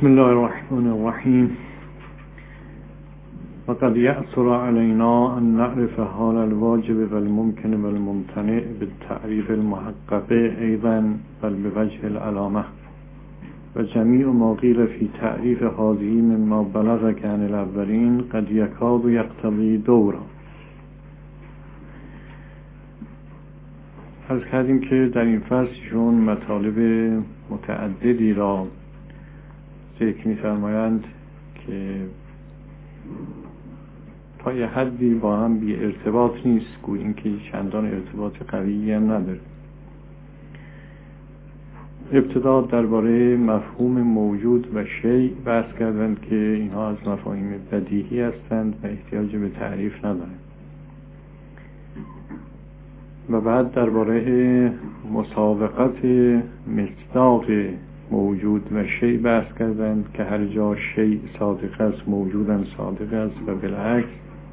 بسم الله الرحمن الرحیم. وقد يأثر علينا أن نعرف حال الواجب والممكن والممتنع بالتعريف المحقق أيضا بل بوجه العلامة وجميع ما قيل في تعريف هذه مما بلغك عن الأولين قد يكاد يقتضي دورا. عرض کردیم که در این فصل چون مطالب متعددی را ذکر می‌فرمایند که تا یه حدی با هم بی ارتباط نیست، گویا اینکه چندان ارتباط قویی هم نداره. ابتدا درباره مفهوم موجود و شیء بحث کردند که اینها از مفاهیم بدیهی هستند و احتیاج به تعریف ندارند و بعد درباره مسابقت مصداق موجود و شیء بحث کردند که هر جا شیء صادق است موجودم صادق است و بالعکس،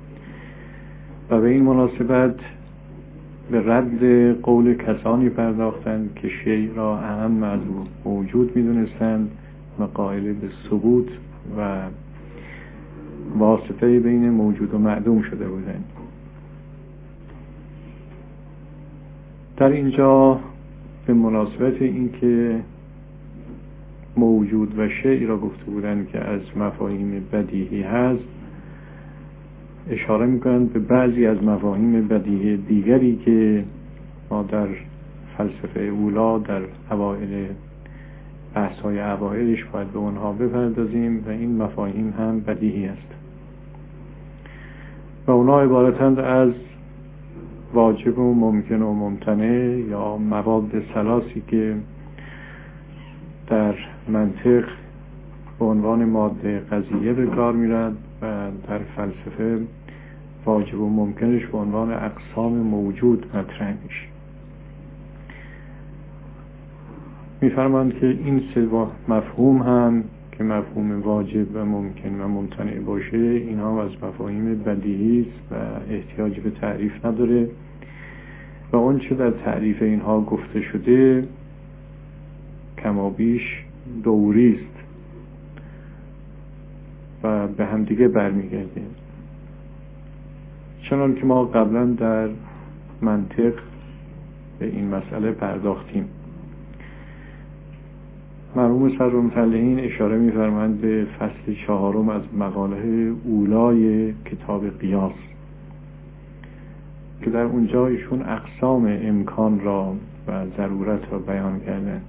و به این مناسبت به رد قول کسانی پرداختند که شیء را اهم از موجود می‌دونستند و قائل به ثبوت و واسطه بین موجود و معدوم شده بودند. در اینجا به مناسبت اینکه موجود و شیء را گفته بودند که از مفاهیم بدیهی هست، اشاره میکنند به بعضی از مفاهیم بدیهی دیگری که ما در فلسفه اولا در اوائل بحث‌های اوائلش باید به اونها بپردازیم و این مفاهیم هم بدیهی است و اونها عبارتند از واجب و ممکن و ممتنع یا مواد ثلاثی که در منطق به عنوان ماده قضیه به کار میرد و در فلسفه واجب و ممکنش به عنوان اقسام موجود مطرح میشه. میفرمایند که این سه مفهوم هم که مفهوم واجب و ممکن و ممتنع باشه، اینها از مفاهیم بدیهی است و احتیاج به تعریف نداره و اون چه در تعریف اینها گفته شده کمابیش دوری است و به هم دیگه برمیگرده. چنان که ما قبلا در منطق به این مسئله پرداختیم. مرحوم صدرالمطلعین اشاره می‌فرمایند به فصل 4 از مقاله اولای کتاب قیاس که در اونجا ایشون اقسام امکان را و ضرورت را بیان کردن،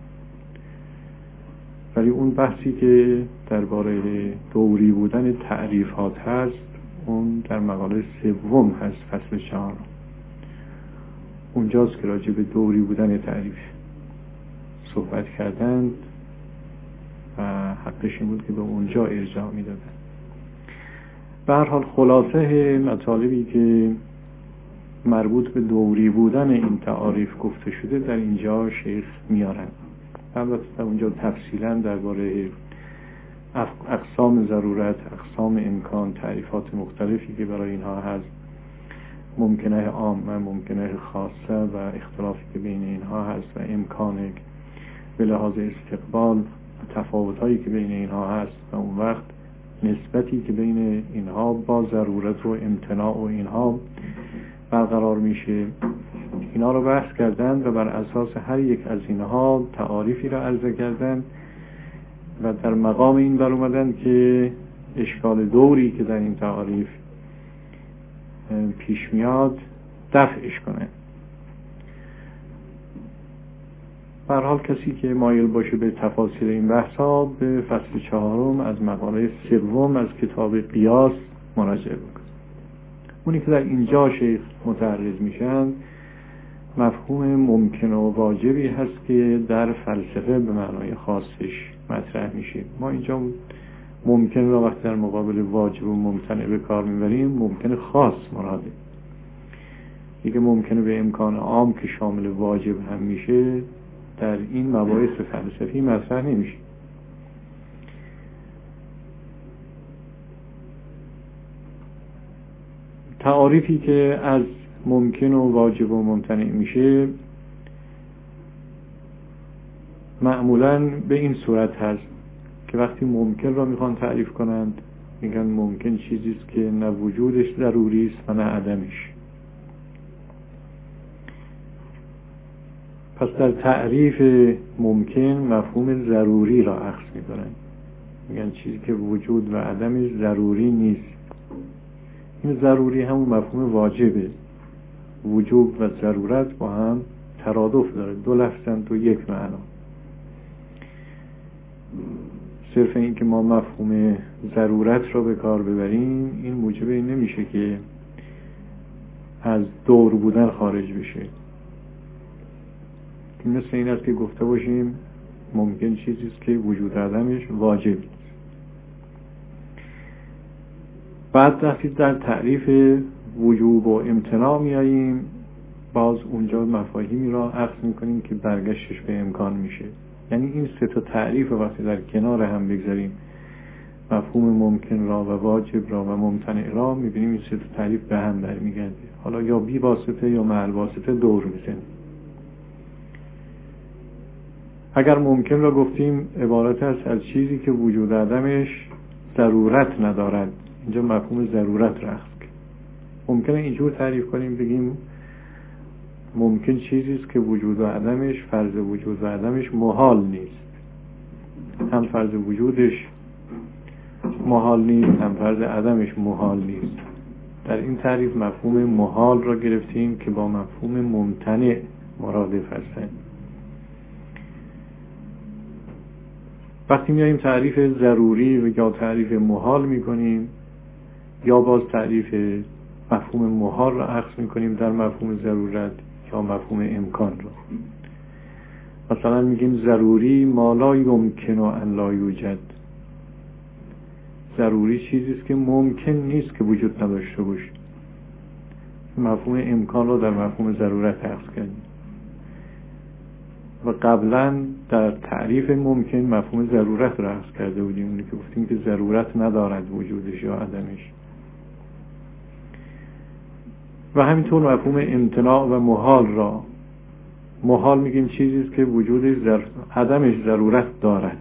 ولی اون بحثی که درباره دوری بودن تعریفات هست اون در مقاله 3 هست، فصل 4. اونجاست که راجع به دوری بودن تعریف صحبت کردند و حقش این بود که به اونجا ارجاع میدادن. به هر حال خلاصه مطالبی که مربوط به دوری بودن این تعاریف گفته شده در اینجا شیخ میارن. البته در اونجا تفصیلا درباره اقسام ضرورت، اقسام امکان، تعریفات مختلفی که برای اینها هست، ممکنه عامه، ممکنه خاصه و اختلافی که بین اینها هست و امکان به لحاظ استقبال و تفاوت‌هایی که بین اینها هست و اون وقت نسبتی که بین اینها با ضرورت و امتناع و اینها برقرار میشه، اینا رو بحث کردن و بر اساس هر یک از اینها تعاریفی را عرضه کردن و در مقام این بر اومدن که اشکال دوری که در این تعاریف پیش میاد دفعش کنه. به هر حال کسی که مایل باشه به تفاصیل این بحثا به فصل 4 از مقاله 3 از کتاب قیاس مراجعه بکنه. اونی که در اینجا شیخ متعرض میشن مفهوم ممکن و واجبی هست که در فلسفه به معنای خاصش مطرح میشه. ما اینجا ممکن را وقتی در مقابل واجب و ممتنع به کار میبریم ممکن خاص مراده. دیگه ممکنه به امکان عام که شامل واجب هم میشه در این مباحث فلسفی مطرح نمیشه. تعاریفی که از ممکن و واجب و ممتنع میشه معمولاً به این صورت هست که وقتی ممکن را میخوان تعریف کنند میگن ممکن چیزی است که نه وجودش ضروری است و نه عدمش. پس در تعریف ممکن مفهوم ضروری را اخذ میکنند، میگن چیزی که وجود و عدمش ضروری نیست. این ضروری همون مفهوم واجبه. وجوب و ضرورت با هم ترادف داره، دو لفظن تو یک معنا. صرف این که ما مفهوم ضرورت را به کار ببریم این موجب این نمیشه که از دور بودن خارج بشه. این مثل این است که گفته باشیم ممکن چیزی است که وجود عدمش واجب است. بعد وقتی در تعریف وجوب و امتناع میاییم باز اونجا مفاهیمی را اخذ میکنیم که برگشتش به امکان میشه. یعنی این سه تا تعریف وقتی در کنار هم بگذاریم، مفهوم ممکن را و واجب را و ممتنع را، میبینیم این سه تا تعریف به هم برمیگرده. حالا یا بی واسطه یا مع الواسطه دور میزنه. اگر ممکن را گفتیم عبارت است از چیزی که وجود عدمش ضرورت ندارد، اینجا مفهوم ضرورت را اخذ. ممکنه اینجور تعریف کنیم بگیم ممکن چیزی است که وجود و عدمش، فرض وجود و عدمش محال نیست. هم فرض وجودش محال نیست هم فرض عدمش محال نیست. در این تعریف مفهوم محال را گرفتیم که با مفهوم ممتنع مرادف هستند. وقتی میاییم تعریف ضروری و یا تعریف محال میکنیم یا باز تعریف مفهوم محال را اخذ میکنیم در مفهوم ضرورت یا مفهوم امکان را. مثلا میگیم ضروری ما لا یمکن ان لا یوجد. ضروری چیزی است که ممکن نیست که وجود نداشته باشه. مفهوم امکان را در مفهوم ضرورت اخذ کردیم و قبلا در تعریف ممکن مفهوم ضرورت را اخذ کرده بودیم، اونی که گفتیم که ضرورت ندارد وجودش یا عدمش. و همینطور مفهوم امتناع و محال را، محال میگیم چیزی است که وجودش عدمش ضرورت دارد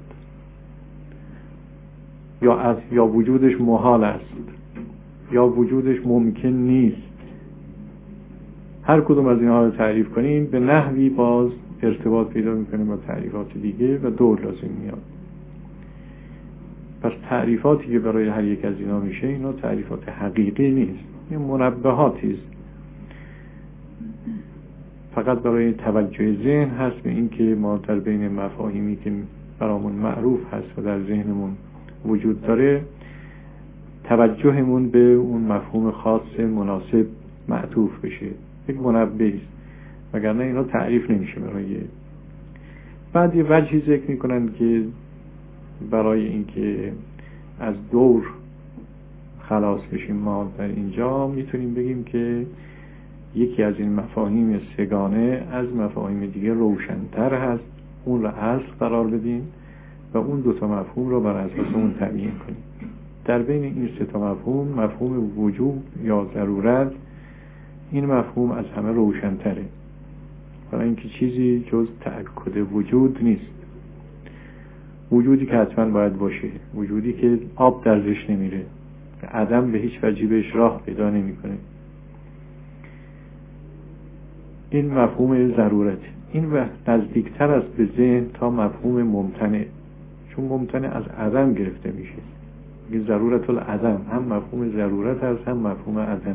یا وجودش محال است یا وجودش ممکن نیست. هر کدوم از اینها رو تعریف کنیم به نحوی باز ارتباط پیدا میکنیم با تعریفات دیگه و دور لازم میاد. پس تعریفاتی که برای هر یک از اینا میشه اینا تعریفات حقیقی نیست، این منبهاتی است، فقط برای توجه ذهن هست به این که ما در بین مفاهیمی که برامون معروف هست و در ذهنمون وجود داره توجهمون به اون مفهوم خاص مناسب معطوف بشه، یک منبه است، وگرنه اینا تعریف نمیشه برای. بعد یه وجهی ذکر میکنن که برای اینکه از دور خلاص بشیم ما در اینجا میتونیم بگیم که یکی از این مفاهیم سگانه از مفاهیم دیگه روشن‌تر هست، اون را اصل قرار بدیم و اون دو تا مفهوم را بر اساس اون تعیین کنیم. در بین این سه تا مفهوم وجوب یا ضرورت، این مفهوم از همه روشن‌تره، برای اینکه چیزی جز تأکد وجود نیست. وجودی که حتما باید باشه، وجودی که آب درزش نمیره، عدم به هیچ وجهی بهش راه پیدا نمیکنه. این مفهوم ضرورت، این نزدیکتر است به ذهن تا مفهوم ممتنع، چون ممتنع از عدم گرفته میشه. این ضرورت العدم، هم مفهوم ضرورت هست هم مفهوم عدم.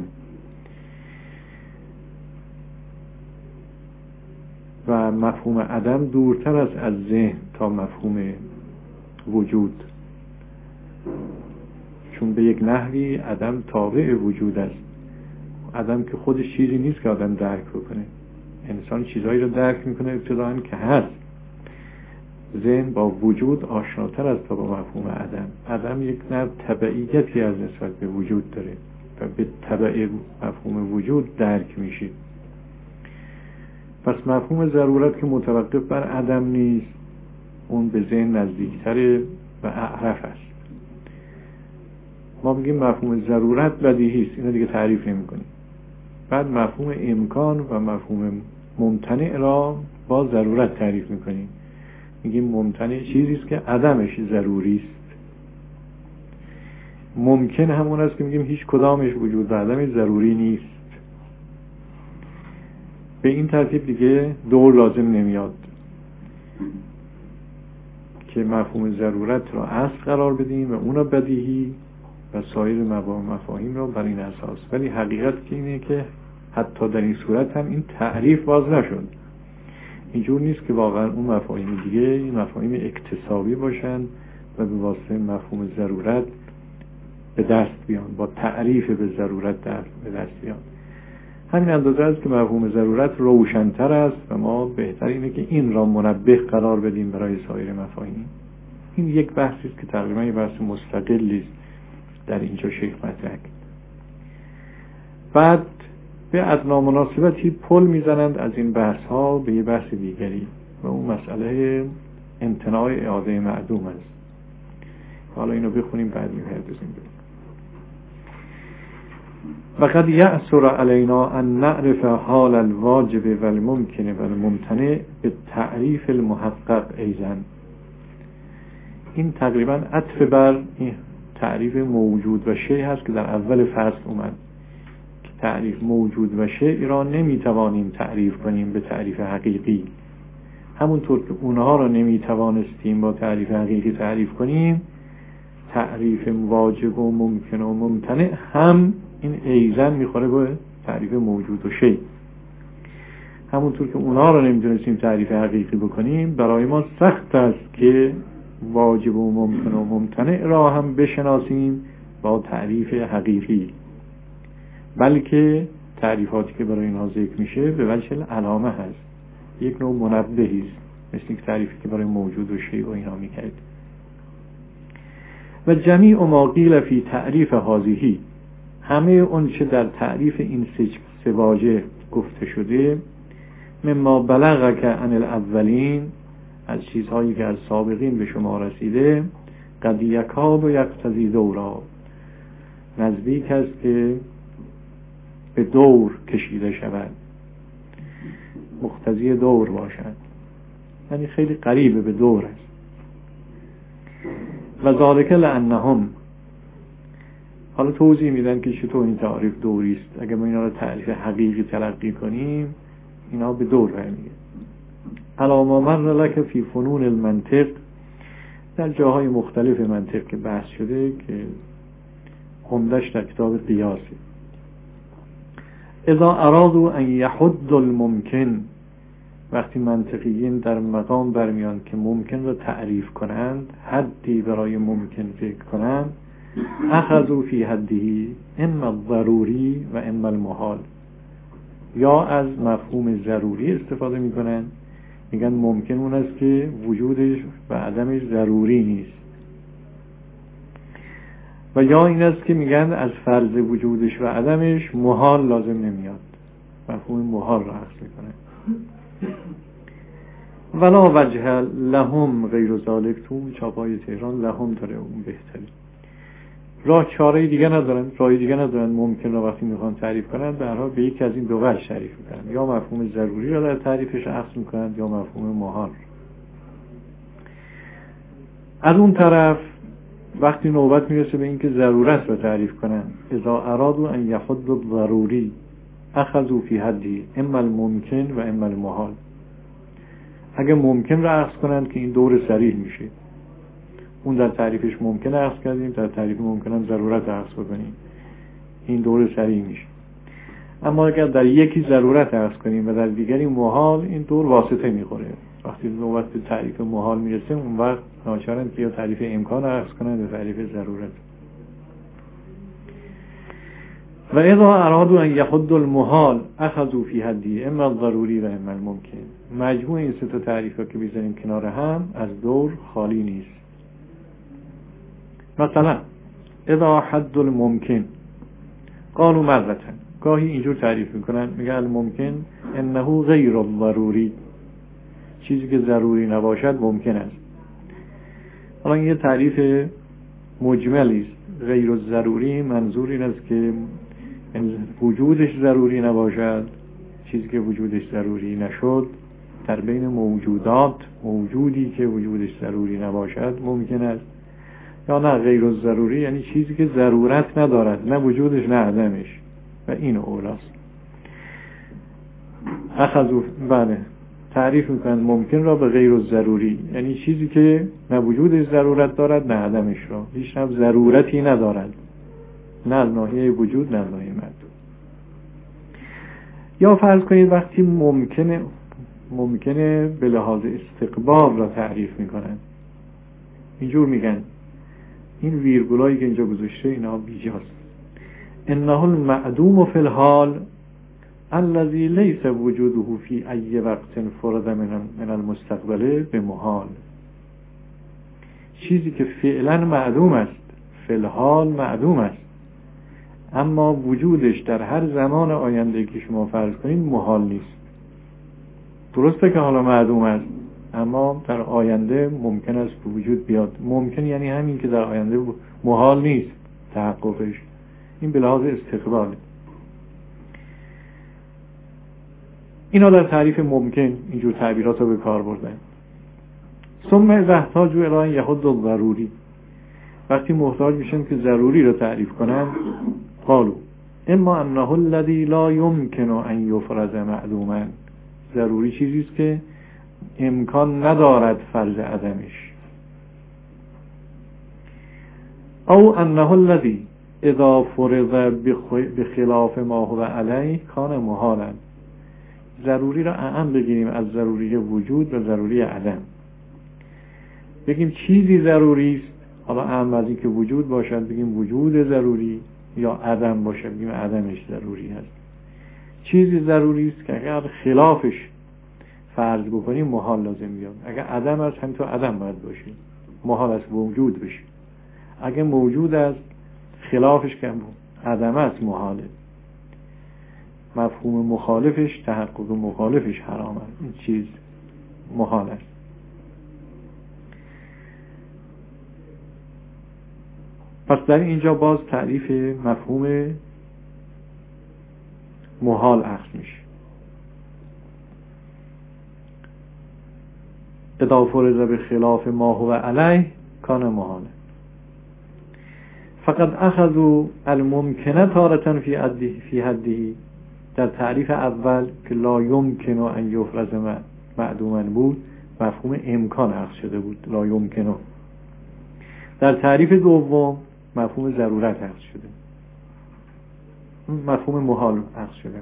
و مفهوم عدم دورتر است از ذهن تا مفهوم وجود، چون به یک نحوی عدم تابع وجود است. عدم که خودش چیزی نیست که آدم درک بکنه، انسان چیزهایی رو درک میکنه ابتداً که هست. ذهن با وجود آشناتر است تا با مفهوم عدم. عدم یک نوع تبعیتی از نسبت به وجود داره و به تبع مفهوم وجود درک میشه. پس مفهوم ضرورت که متوقف بر عدم نیست، اون به ذهن نزدیکتره و اعرف است. ما بگیم مفهوم ضرورت بدیهی است، اینو دیگه تعریف نمی کنیم. بعد مفهوم امکان و مفهوم ممتنع را با ضرورت تعریف میکنیم. میگیم ممتنع چیزی است که عدمش ضروری است. ممکن همون است که میگیم هیچ کدامش وجود و عدمش ضروری نیست. به این ترتیب دیگه دور لازم نمیاد که مفهوم ضرورت را اصل قرار بدیم و اون را بدیهی و سایر مفاهیم را بر این اساس. ولی حقیقت که اینه که حتی در این صورت هم این تعریف باز نشد. اینجور نیست که واقعا اون مفاهیم دیگه مفاهیم اکتسابی باشن و به واسطه مفهوم ضرورت به دست بیان، با تعریف به ضرورت به دست بیان. همین اندازه است که مفهوم ضرورت روشن‌تر است و ما بهتر اینه که این را منبه قرار بدیم برای سایر مفاهیم. این یک بحثی است که تقریبا یک بحث مستقلی است در اینجا شیخ مطرح کرد. بعد به ادنا مناسبتی پل میزنند از این بحث ها به یک بحث دیگری و اون مسئله امتناع اعاده معدوم است. حالا اینو بخونیم بعد میپردازیم. وقد یأثر علینا ان نعرف حال الواجب و الممکن و الممتنع به تعریف المحقق ایضا. این تقریبا عطف بر تعریف موجود و شیء هست که در اول فصل اومد که تعریف موجود و شیء را نمیتوانیم تعریف کنیم به تعریف حقیقی. همونطور که اونها را نمیتوانستیم با تعریف حقیقی تعریف کنیم، تعریف واجب و ممکن و ممتنع هم این ایزن میخوره به تعریف موجود و شیء. همونطور که اونها را نمیتونستیم تعریف حقیقی بکنیم، برای ما سخت است که واجب و ممکن و ممتنع را هم بشناسیم با تعریف حقیقی، بلکه تعریفاتی که برای اینها ذکر میشه به وجه علامه هست، یک نوع منبهی است، مثل یک تعریفی که برای موجود و شیء و اینا میکرد. و جمیع ما قیل فی تعریف هذه، همه اون چه در تعریف این سه واژه گفته شده، مما بلغک عن الاولین، از چیزهایی که از سابقین به شما رسیده، قد یکاد و یقتضی دورا، نزدیک است که به دور کشیده شود، مقتضی دور باشد، یعنی خیلی قریب به دور است. و ذالک لانهم، حالا توضیح میدن که چطور این تعریف دوری است. اگر ما اینا رو تعریف حقیقی تلقی کنیم، اینا به دور برمیگه. علاما مر لک فی فنون المنطق، در جاهای مختلف منطق که بحث شده که عمدش در کتاب قیاسه. اذا ارادوا ان یحد الممکن، وقتی منطقیین در مقام برمیان که ممکن را تعریف کنند، حدی برای ممکن فکر کنند، اخذوا فی حده اما الضروری و اما المحال، یا از مفهوم ضروری استفاده میکنن، میگن ممکن اون است که وجودش و عدمش ضروری نیست، و یا این است که میگن از فرض وجودش و عدمش محال لازم نمیاد، مفهوم محال را اخذ میکنن. ولا وجه لهم غیر ذالک، تو چاپای تهران لهم داره، اون بهتری، راه چاره دیگه ندارن، راه دیگه ندارن ممکن را وقتی میخوان تعریف کنن به هر حال به یک از این دو وجه تعریف میکنن، یا مفهوم ضروری را در تعریفش اخذ میکنن یا مفهوم محال. از اون طرف وقتی نوبت میرسه به اینکه ضرورت را تعریف کنن، اذا ارادوا ان یحد الضروری اخذوا فی حدی اما الممکن و اما المحال. اگه ممکن را اخذ کنن که این دور صریح میشه، اون در تعریفش ممکن اخذ کردیم، در تعریف ممکن هم ضرورت اخذ بکنیم، این دور صریح میشه. اما اگر در یکی ضرورت اخذ کنیم و در دیگری محال، این دور واسطه میخوره. وقتی نوبت به تعریف محال میرسه، اون وقت ناچارن که یا تعریف امکان اخذ کنن یا تعریف ضرورت. و اذا ارادوا ان یحد المحال اخذوا فی حدی اما الضروری و اما الممکن. مجموع این سه تا تعریفا که بزنیم کنار هم از دور خالی نیست. مثلا اذا حد الممکن قالوا مرة، گاهی اینجور تعریف میکنن، میگن الممکن انه غیر الضروری، چیزی که ضروری نباشد ممکن است. حالا این یه تعریف مجملی است. غیر الضروری منظور این است که وجودش ضروری نباشد، چیزی که وجودش ضروری نشد در بین موجودات موجودی که وجودش ضروری نباشد ممکن است، یا نه غیر ضروری، یعنی چیزی که ضرورت ندارد، نه وجودش نه عدمش، و این اولاست. بله تعریف میکنند ممکن را به غیر ضروری، یعنی چیزی که نه وجودش ضرورت دارد نه عدمش را، هیچ هم ضرورتی ندارد، نه از ناحیه وجود نه از ناحیه معدوم. یا فرض کنید وقتی ممکنه به لحاظ استقبال را تعریف میکنند، اینجور میگن این ویرگولایی که اینجا گذاشته اینا بیجاست. انه المعدوم فی الحال الذي ليس وجوده في اي وقت فرض من المستقبل بمحال. چیزی که فعلا معدوم است، فی الحال معدوم است، اما وجودش در هر زمان آینده که شما فرض کنید محال نیست. درسته که حالا معدوم است، اما در آینده ممکن است به وجود بیاد. ممکن یعنی همین که در آینده محال نیست تحققش. این به لحاظ استقباله. اینا در تعریف ممکن اینجور تعبیرات رو به کار بردن. ثم اذا احتاجوا الی یحد الضروری، وقتی محتاج میشن که ضروری رو تعریف کنن، قالوا اما انه الذی لا یمکن ان یفرض معدوما، ضروری چیزی است که امکان ندارد فرض عدمش. او انه الذی اذا فرض بخلاف ما هو علیه کان محالا. ضروری را اعم بگیریم از ضروری وجود و ضروری عدم. بگیم چیزی ضروری است، حالا اعم از این که وجود باشد بگیم وجود ضروری، یا عدم باشد بگیم عدمش ضروری هست. چیزی ضروری است که اگر خلافش فرض بکنیم محال لازم میاد. اگر عدم است هم تو عدم باید باشه، محال است وجود بشه. اگر موجود است خلافش که عدم است محاله. مفهوم مخالفش، تحقق مخالفش حرام است. این چیز محال است. پس در اینجا باز تعریف مفهوم محال اخذ میشه. اذا فرض به خلاف ما هو علیه کان محاله. فقط اخذوا الممکنه تارة فی حده. در تعریف اول که لا یمکن ان یفرض معدوما بود، مفهوم امکان اخذ شده بود، لا یمکن. در تعریف دوم مفهوم ضرورت اخذ شده، مفهوم محال اخذ شده.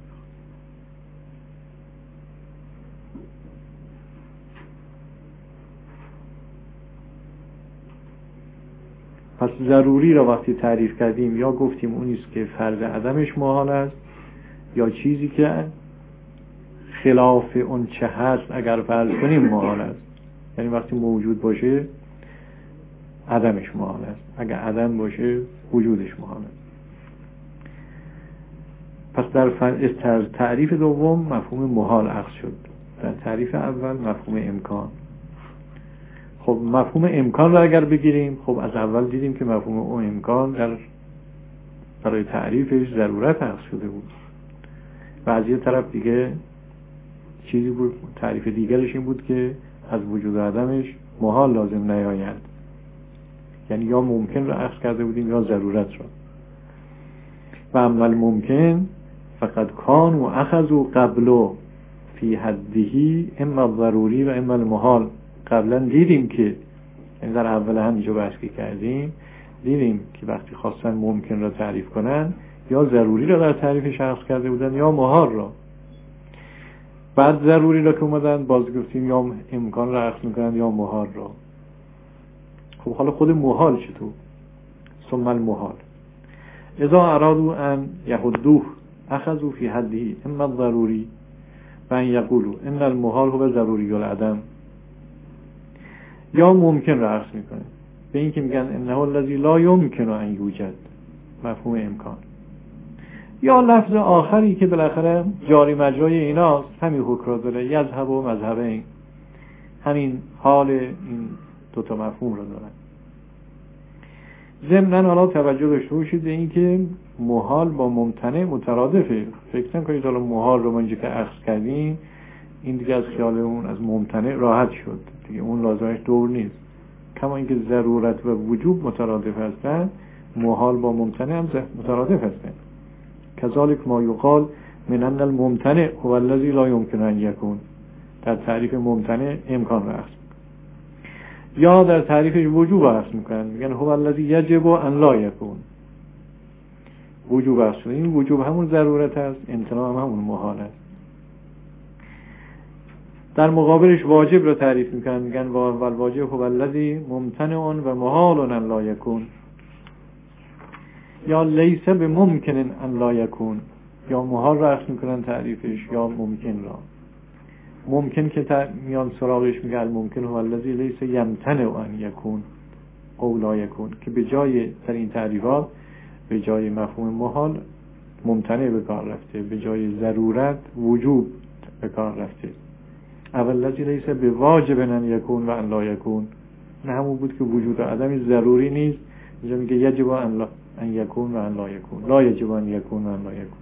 پس ضروری را وقتی تعریف کردیم یا گفتیم اونیست که فرض عدمش محال است، یا چیزی که خلاف اون چه هست اگر فرض کنیم محال است. یعنی وقتی موجود باشه عدمش محال است، اگر عدم باشه وجودش محال است. پس در تعریف دوم مفهوم محال اخذ شد، در تعریف اول مفهوم امکان. خب مفهوم امکان را اگر بگیریم، خب از اول دیدیم که مفهوم اون امکان برای تعریفش ضرورت اخذ شده بود، و از یه طرف دیگه چیزی بود، تعریف دیگرش این بود که از وجود و عدمش محال لازم نیاید. یعنی یا ممکن را اخذ کرده بودیم یا ضرورت را. و اما ممکن فقط کان و اخذوا قبلو فی حده اما ضروری و اما المحال. قبلا دیدیم که یعنی در اول همینجا بحث کردیم، دیدیم که وقتی خواستن ممکن را تعریف کنن یا ضروری را در تعریفش اخذ کرده بودن یا محال را. بعد ضروری را که اومدن باز گفتیم یا امکان را اخذ میکنن یا محال را. خب حالا خود محال چطور؟ ثم المحال اذا ارادوا ان یحدوه اخذوا فی حده اما الضروری و ان یقولوا ان المحال هو ضروری العدم. یا ممکن را اخذ میکنه به این که میگن انه الذی لا یمکن ان یوجد، مفهوم امکان. یا لفظ آخری که بالاخره جاری مجرای ایناست، همین حکم را داره، یذهب و مذهبین، همین حال این دوتا مفهوم را دارن. ضمناً حالا توجه داشته باشید به این که محال با ممتنع مترادفه. فکر نکنید حالا محال رو ما اینجا که اخذ کردیم این دیگه از خیال اون از ممتنع راحت شد دیگه، اون لازمش دور نیست. کما اینکه ضرورت و وجوب مترادف هستند، محال با ممتنع هم مترادف هستند. کذالک ما یقال من ان الممتنع هو الذی لا یمکن ان یکون، در تعریف ممتنع امکان را اخذ، یا در تعریفش وجوب اخذ میکنن، میگن هو الذی یجب ان لا یکون، وجوب اخذ. این وجوب همون ضرورت است، امتناع هم همون محال است. در مقابلش واجب را تعریف میکنن، میگن والواجب هو الذی ممتنع و محال ان لا یکون، یا لیس بممکن ان لا یکون، یا محال را اخذ میکنن تعریفش یا ممکن را. ممکن که میان سراغش میگه الممکن هو الذی لیس یمتنع ان یکون او لا یکون، که به جای در این تعریفات به جای مفهوم محال ممتنع به کار رفته، به جای ضرورت وجوب به کار رفته. اول الذی لیس بواجب ان یکون و ان لا یکون، نه همون بود که وجود عدمی ضروری نیست، اینجا میگه یجب ان یکون و ان لا یکون، لا یجب ان یکون و ان لا یکون.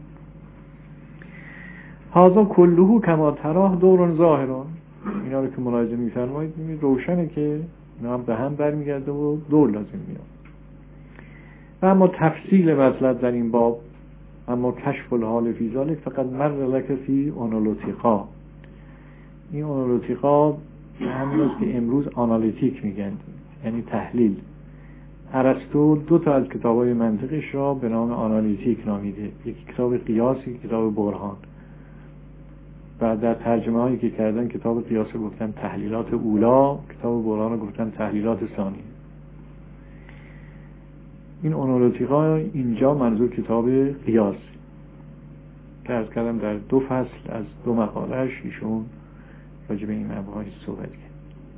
هذا كله كما تراه دور ظاهر، اینا رو که ملاحظه می‌فرمایید روشنه که اینا هم به هم برمیگرده و دور لازم میاد. و اما تفصیل مطلب در این باب، اما کشف الحال فی ذلک فقط مر لک فی آنالیتیقا. این آنالیتیقا همین است که امروز آنالیتیک میگن، یعنی تحلیل. ارسطو دو تا از کتاب‌های منطقش را به نام آنالیتیک نامیده، یک کتاب قیاس، یک کتاب برهان. و در ترجمه هایی که کردن کتاب قیاس رو گفتن تحلیلات اولا، کتاب برهان رو گفتن تحلیلات ثانی. این آنالیتیقا اینجا منظور کتاب قیاس که عرض کردم در 2 فصل از 2 مقاله‌اش ایشون راجع به این مباحث صحبت کرد.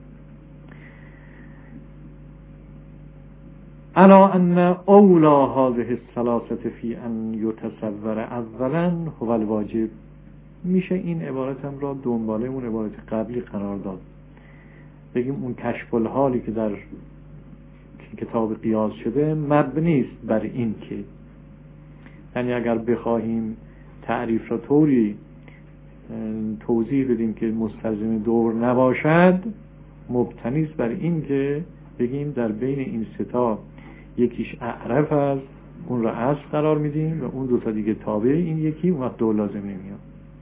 الا ان اولا هذه الثلاثه فی ان یتصور اولا هو الواجب. میشه این عبارت هم را دنباله اون عبارت قبلی قرار داد، بگیم اون کشف الحالی که در کتاب قیاس شده مبنی است بر این که، یعنی اگر بخواهیم تعریف را طوری توضیح بدیم که مستلزم دور نباشد، مبتنی است بر این که بگیم در بین این سه تا یکیش اعرف است، اون را اصل قرار میدیم و اون 2 تا دیگه تابع این یکی، اون وقت دور لازم نمیاد.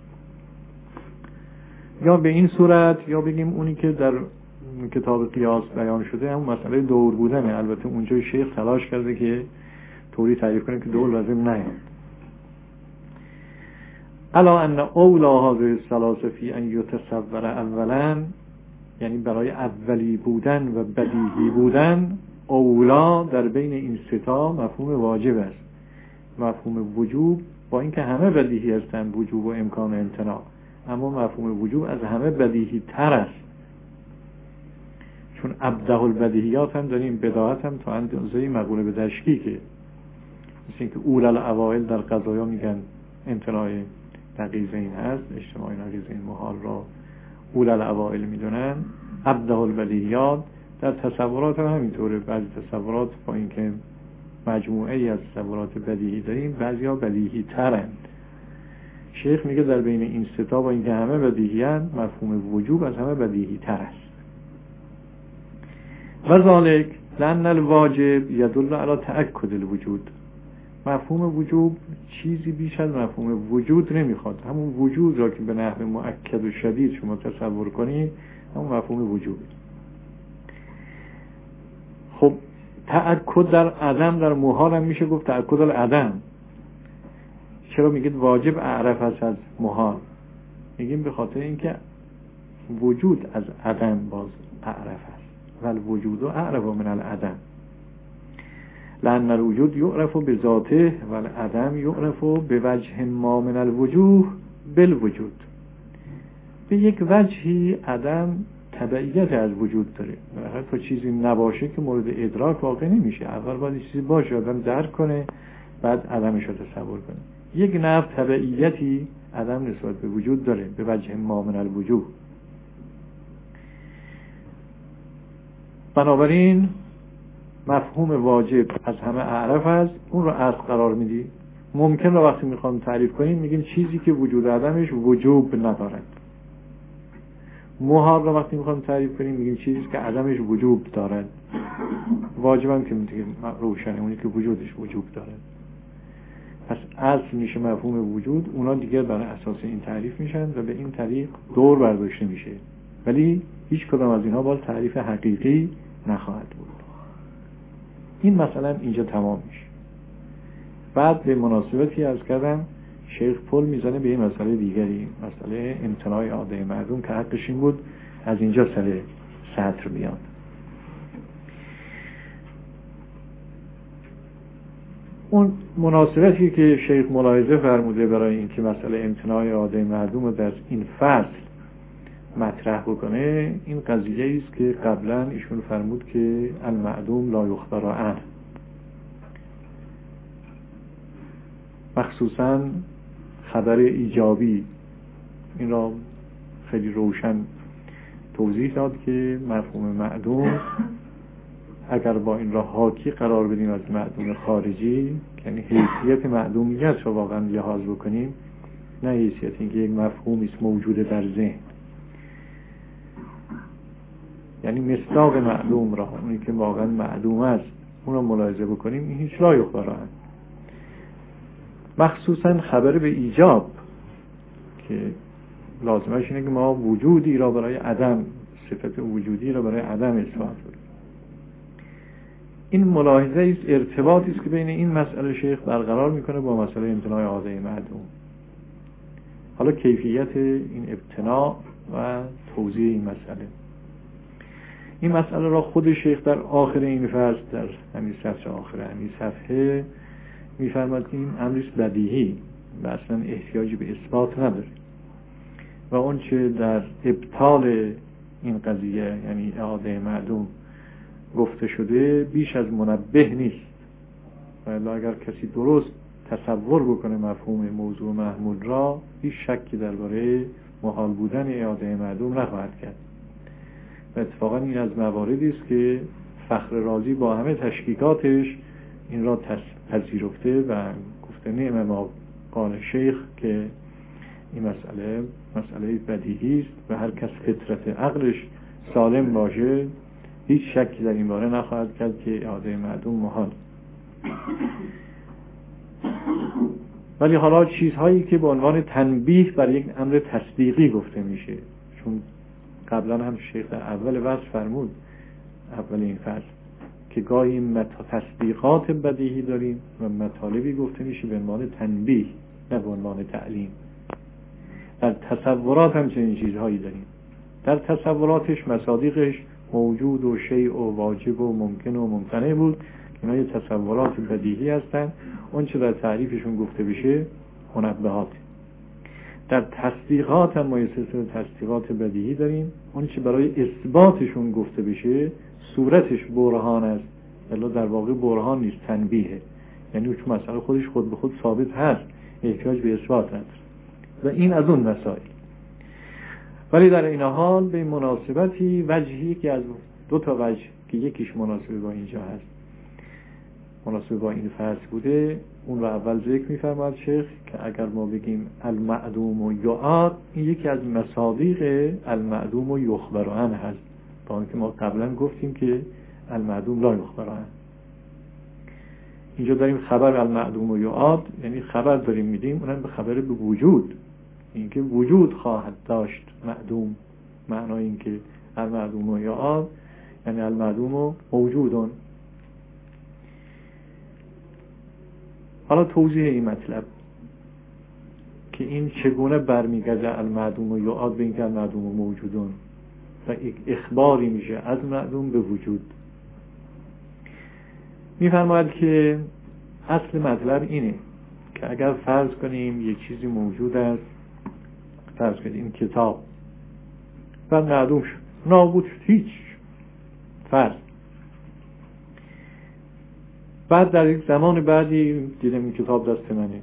یا به این صورت، یا بگیم اونی که در کتاب قیاس بیان شده هم مسئله دور بودنه. البته اونجا شیخ تلاش کرده که طوری تعریف کنه که دور لازم نیاد. الا ان اولا هذه الثلاثه فی ان یتصور اولا، یعنی برای اولی بودن و بدیهی بودن، اولا در بین این سه تا مفهوم واجب است. مفهوم وجوب با اینکه همه بدیهی هستند، وجوب و امکان و امتناع، اما مفهوم وجوب از همه بدیهی تر است، چون ابدع البدیهیات هم داریم، بداهت هم تا اندازه مقوله به تشکیکه. مثل اینکه اول الاوائل در قضایا میگن امتناع نقیضین هست، اجتماع نقیضین محال را اول الاوائل میدونن. ابدع البدیهیات در تصورات هم همینطوره، بعضی تصورات با اینکه مجموعه ای از تصورات بدیهی داریم، بعضی ها بدیهی ترند. شیخ میگه در بین این سه تا با اینکه همه بدیهی هستند، مفهوم وجوب از همه بدیهی تر است. و ذالک لأن الواجب یدل علی تأکد الوجود. مفهوم وجوب چیزی بیش از مفهوم وجود نمیخواد. همون وجود را که به نحو مؤکد و شدید شما تصور کنید، همون مفهوم وجود. خب تأکد در عدم، در محال هم میشه گفت تأکد العدم. چرا میگید واجب اعرف است از محال؟ میگیم به خاطر اینکه وجود از عدم باز اعرف است، ولی وجود اعرف من العدم، لأن الوجود یعرف بذاته والعدم یعرف بوجه ما من الوجوه بالوجود. به یک وجهی عدم تبعیت از وجود داره، تا چیزی نباشه که مورد ادراک واقع نمیشه. اول باید چیزی باشه آدم درک کنه، بعد عدمش رو تصور کنه. یک نوع تبعیتی عدم نسبت به وجود داره، به وجه ما من الوجوه. بنابراین مفهوم واجب از همه اعرف است، اون رو اصل قرار میدی. ممکن رو وقتی میخوام تعریف کنیم میگیم چیزی که وجود عدمش وجوب ندارد. محال را وقتی میخوایم تعریف کنیم میگیم چیزی که عدمش وجود دارد. واجب هم که روشنه اونی که وجودش وجود دارد. پس اصل میشه مفهوم وجود، اونا دیگر بر اساس این تعریف میشن و به این طریق دور برداشته میشه، ولی هیچ کدام از اینها باز تعریف حقیقی نخواهد بود. این مثلا اینجا تمام میشه. بعد به مناسبتی عرض کردم شیخ پل میزنه به این مسئله دیگری، مسئله امتناع اعاده معدوم که حقش این بود از اینجا سر سطر بیاد. اون مناسبتی که شیخ ملاحظه فرموده برای اینکه مسئله امتناع اعاده معدوم رو در این فصل مطرح بکنه، این قضیه است که قبلا ایشون فرمود که المعدوم لا یخبر عنه، مخصوصا خبر ایجابی. این را خیلی روشن توضیح داد که مفهوم معدوم اگر با این را حاکی قرار بدیم از معدوم خارجی، یعنی حیثیت معدومیت رو واقعا لحاظ بکنیم، نه حیثیت اینکه یک مفهومی است موجود در ذهن، یعنی مصداق معدوم را، اونی که واقعا معدوم است، اون را ملاحظه بکنیم، این هیچ لا یخبر عنه. مخصوصا خبر به ایجاب که لازمش اینه که ما وجودی را برای عدم، صفت وجودی را برای عدم اثبات کنیم. این ملاحظه است، ارتباطی است که بین این مسئله شیخ برقرار میکنه با مسئله امتناع اعاده معدوم. حالا کیفیت این امتناع و توضیح این مسئله، این مسئله را خود شیخ در آخر این فصل، در همین سطر آخر همین صفحه میفرماد که این امریست بدیهی و اصلا احتیاجی به اثبات نداره و اون چه در ابطال این قضیه یعنی اعاده معدوم گفته شده بیش از منبه نیست. و اگر کسی درست تصور بکنه مفهوم موضوع محمول را، هیچ شکی درباره محال بودن اعاده معدوم نخواهد کرد. و اتفاقا این از مواردی است که فخر رازی با همه تشکیکاتش این را پذیرفته و گفته نعم ما قال شیخ که این مسئله بدیهی است و هر کس فطرت عقلش سالم باشه هیچ شکی در این باره نخواهد کرد که اعاده معدوم محال. ولی حالا چیزهایی که به عنوان تنبیه بر یک امر تصدیقی گفته میشه، چون قبلا هم شیخ در اول فصل فرمود، اول این فصل، که گاهی تصدیقات بدیهی داریم و مطالبی گفته میشه به عنوان تنبیه نه به عنوان تعلیم. در تصورات هم چنین چیزهایی داریم. در تصوراتش مصادیقش موجود و شیء و واجب و ممکن و ممتنع بود، اینا یه تصورات بدیهی هستن. اون چه در تعریفشون گفته بشه منبهات. در تصدیقات هم ما یه سلسله تصدیقات بدیهی داریم، اون چه برای اثباتشون گفته بشه صورتش برهان است، ولی در واقع برهان نیست، تنبیهه. یعنی چون مسئله خودش خود به خود ثابت هست، احتیاج به اثبات نداره. و این از اون مسائل. ولی در این حال به مناسبتی وجهی که از دو تا وجه که یکیش مناسب با اینجا هست، مناسب با این فصل بوده، اون رو اول ذکر می‌فرماد شیخ که اگر ما بگیم المعدوم و یعاد، این یکی از مصادیق المعدوم و یخبر عنه هست، با اینکه ما قبلا گفتیم که المعدوم لا یخبر عنه. اینجا داریم خبر المعدوم و یعاد، یعنی خبر داریم میدیم، اونم به خبر به وجود، اینکه وجود خواهد داشت معدوم. معنای اینکه المعدوم و یعاد یعنی المعدوم و موجودون. حالا توضیح این مطلب که این چگونه برمیگرده المعدوم و یعاد به اینکه المعدوم و موجودون و اخباری میشه از معدوم به وجود. میفرماید که اصل مطلب اینه که اگر فرض کنیم یک چیزی موجود است، فرض کنیم کتاب، و معدوم شد، نابود شد، هیچ فرض، بعد در یک زمان بعدی دیدم این کتاب دست منه.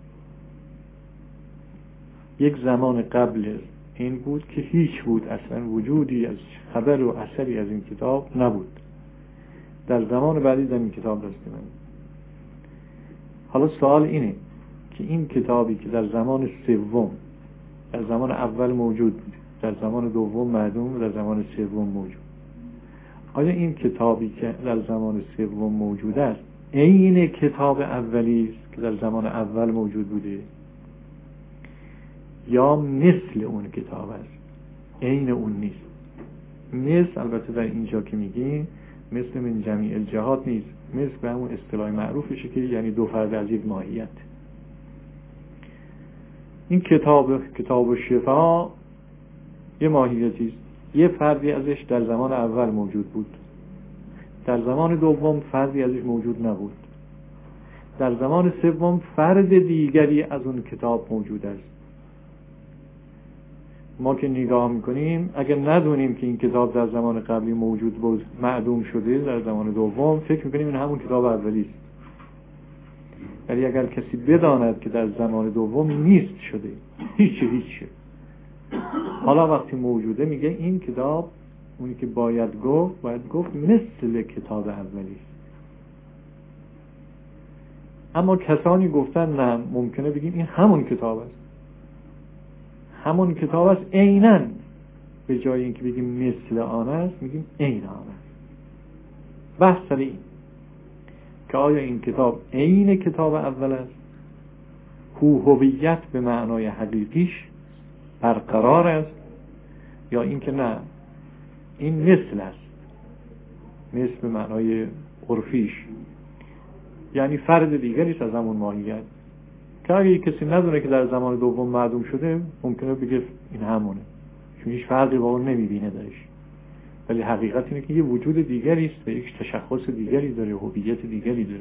یک زمان قبل این بود که هیچ بود، اصلا وجودی از خبر و اثری از این کتاب نبود. در زمان بعدی دیدم این کتاب دست منه. حالا سوال اینه که این کتابی که در زمان سوم، در زمان اول موجود بود، در زمان دوم معدوم و در زمان سوم موجود. آیا این کتابی که در زمان سوم موجود است عین کتاب اولی است که در زمان اول موجود بوده، یا مثل اون کتاب است؟ عین اون نیست. مثل البته در اینجا که میگیم مثل من جمیع الجهات نیست، مثل به همون اصطلاح معروفشه که یعنی دو فرد از یک ماهیت. این کتاب شفا یه ماهیتی است، یه فردی ازش در زمان اول موجود بود، در زمان دوم فردی ازش موجود نبود، در زمان سوم فرد دیگری از اون کتاب موجود است. ما که نگاه میکنیم اگر ندونیم که این کتاب در زمان قبلی موجود بود، معدوم شده در زمان دوم، فکر میکنیم این همون کتاب اولی است. ولی اگر کسی بداند که در زمان دوم نیست شده، هیچ حالا وقتی موجوده میگه این کتاب اونی که باید گفت مثل کتاب اولی است. اما کسانی گفتن نه، ممکنه بگیم این همون کتاب است، همون کتاب است عیناً، به جای اینکه بگیم مثل آن است میگیم عین آن است. بحث سر این که آیا این کتاب عین کتاب اول است، هویت به معنای حقیقیش برقرار است، یا اینکه نه این مثل است، مثل به معنای عرفیش یعنی فرد دیگری است از همون ماهیت، که اگه کسی ندونه که در زمان دوم معدوم شده ممکنه بگه این همونه، چون هیچ فرقی با اون نمیبینه درش. ولی حقیقت اینه که یه وجود دیگری است و یک تشخص دیگری داره، هویت دیگری داره.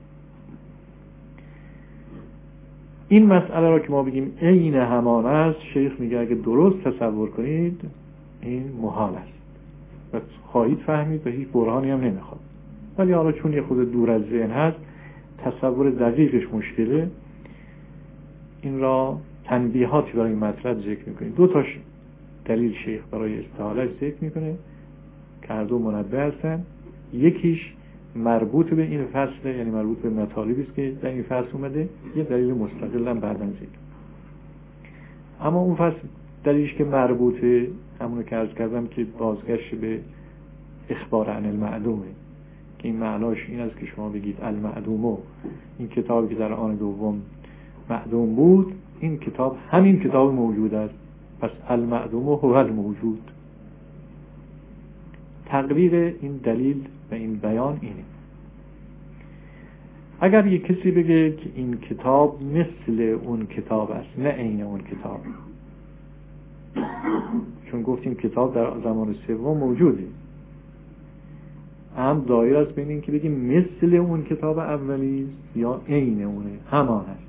این مسئله را که ما بگیم عین همان است، شیخ میگه اگه درست تصور کنید این محال است و خواهید فهمید و هیچ برهانی هم نمیخواد. ولی حالا چون یه خود دور از ذهن هست، تصور دقیقش مشکله، این را تنبیهاتی برای مطلب ذکر میکنه. دو تا دلیل شیخ برای استحالهش ذکر میکنه که هر دو منبه هستن. یکیش مربوط به این فصله، یعنی مربوط به مطالبی است که در این فصل اومده، یه دلیل مستقل هم بعداً ذکر. اما اون فصل دلیلش که مربوطه همونو که عرض کردم که بازگشت به اخبار عن المعدومه، که این معناش این است که شما بگید المعدومو، این کتابی که در آن دوم معدوم بود، این کتاب همین کتاب موجود است، پس المعدومو هو الموجود. تقریر این دلیل و این بیان اینه. اگر یک کسی بگه که این کتاب مثل اون کتاب است نه عین اون کتاب، چون گفتیم کتاب در زمان سوم موجوده، هم دایر است بین این که بگیم مثل اون کتاب اولی یا عین اونه، همان است.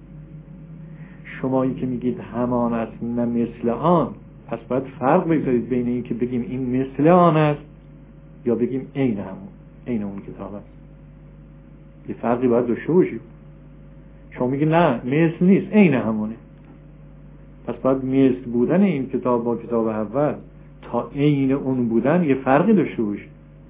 شمایی که میگید همان است نه مثل آن، پس باید فرق بگذارید بین این که بگیم این مثل آن است یا بگیم عین اون کتاب است. یه فرقی باید داشته باشید. شما میگید نه مثل نیست، عین همونه، پس باید مثل بودن این کتاب با کتاب اول تا عین اون بودن یه فرقی داشته باشه.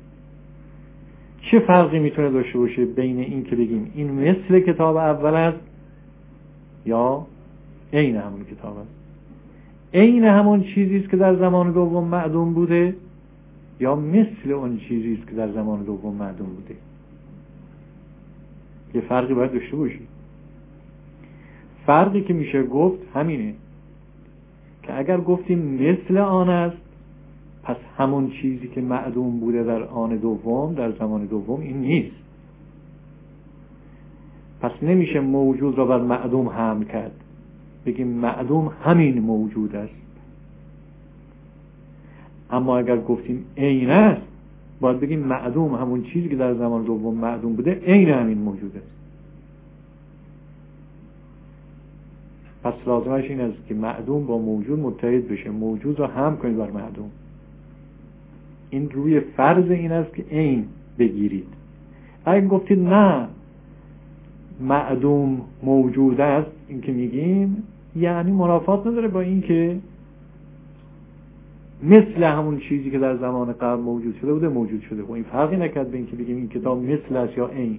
چه فرقی میتونه داشته باشه بین این که بگیم این مثل کتاب اول است یا عین همون کتاب است؟ عین همون چیزی است که در زمان دوم معدوم بوده یا مثل اون چیزی است که در زمان دوم معدوم بوده؟ یه فرقی باید داشته باشی. فرقی که میشه گفت همینه که اگر گفتیم مثل آن است، پس همون چیزی که معدوم بوده در آن دوم، در زمان دوم، این نیست. پس نمیشه موجود را بر معدوم حمل کرد، بگیم معدوم همین موجود است. اما اگر گفتیم عین است، باید بگیم معدوم همون چیزی که در زمان دوم معدوم بوده عین همین موجود است. پس لازمش این است که معدوم با موجود متحد بشه، موجود را هم کنید بر معدوم. این روی فرض این است که عین بگیرید. اگه گفتید نه معدوم موجود است، این که میگیم یعنی منافات نداره با این که مثل همون چیزی که در زمان قبل موجود شده بوده موجود شده. و این فرقی نکرد بین که بگیم این کتاب مثل است یا عین.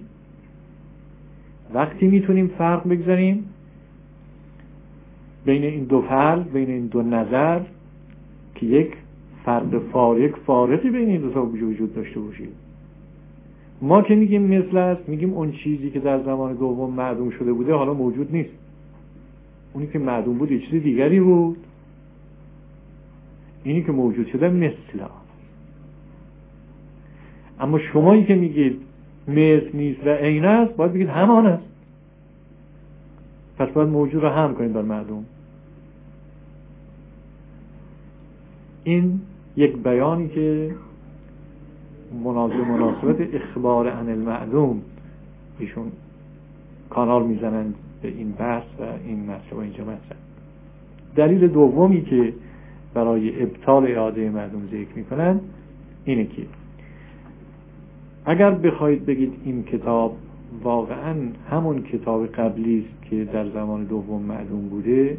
وقتی میتونیم فرق بگذاریم بین این دو فرض، بین این دو نظر، که یک فارقی بین این دو تا وجود داشته باشید. ما که میگیم مثل است، میگیم اون چیزی که در زمان دوم معدوم شده بوده حالا موجود نیست. اونی که معدوم بود یه چیز دیگری بود، اینی که موجود شده مثل است. اما شمایی که میگید مثل نیست و عین است، باید بگید همان است. پس باید موجود رو هم کنید بر معدوم. این یک بیانی که مناسبت اخبار عن المعدوم ایشون کانال میزنند به این بحث و این مسئله اینجا مطرح. دلیل دومی که برای ابطال اعاده معدوم ذکر میکنن اینه که اگر بخواید بگید این کتاب واقعا همون کتاب قبلی است که در زمان دوم معدوم بوده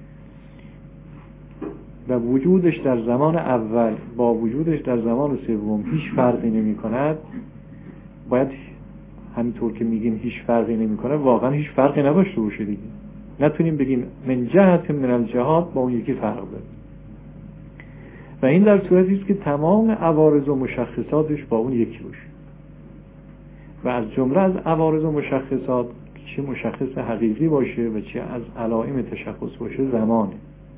و وجودش در زمان اول با وجودش در زمان سوم هیچ فرقی نمی کند، باید همینطور که میگیم هیچ فرقی نمی کنه واقعا هیچ فرقی نداشته باشه دیگه. نتونیم بگیم من جهت من الجهات با اون یکی فرق داره. و این در صورتی است که تمام عوارض و مشخصاتش با اون یکی باشه. و از جمله از عوارض و مشخصات، چه مشخص حقیقی باشه و چه از علائم تشخص باشه، زمانه.